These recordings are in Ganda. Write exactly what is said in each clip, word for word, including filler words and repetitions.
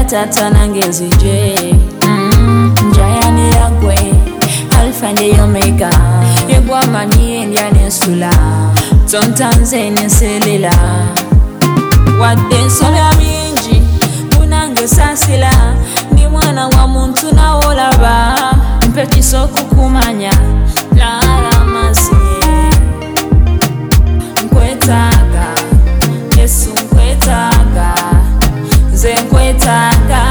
tata nange nzije mm, njayanira gwe Alpha and Omega yegwa mani ndya nensula tontanze nenselela wadde nsolo bingi munange sansila ndi mwana wa muntu nawe olaba mpe kiso okukumanya lala masi nkwetaaga Yesu nkwetaaga nze nkwetaaga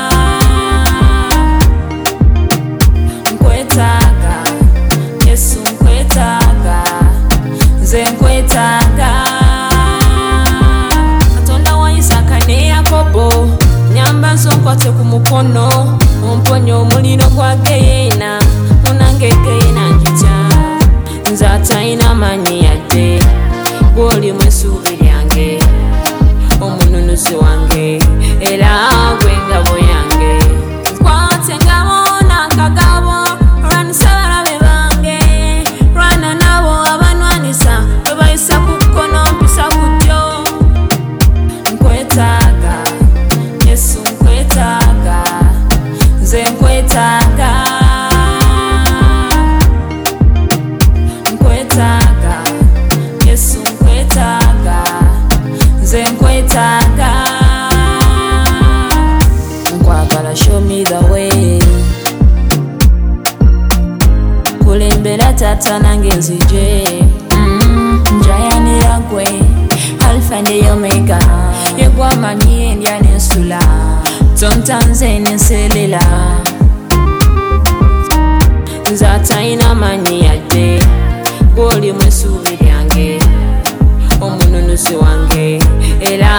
nkwetaaga Yesu nkwetaaga nze nkwetaaga Katonda wa Isaka ne Yakobo nyamba nsonkwate ku mukono omponye omuliro gwa Geena munange Geena njitya nze atalina manyi yadde gw'oli mu essuubi lyange omununuzi wange era gwe ngabo yange nkwate ngabo n'akagabo olwanisa abalabe bange lwana nabo abanwanisa bwe bayisa ku kkono mpisa ku ddyo nkwetaaga Yesu nkwetaaga nze nkwetaaga nkwetaaga Yesu nkwetaaga nze nkwetaaga nkwagala show me the way kulembera tata nange nzije mm, njayanira gwe Alpha and Omega yegwa mani ndya nensula tontanze nenselela nze atalina manyi yadde gw'oli mu essuubi lyange omununuzi wange era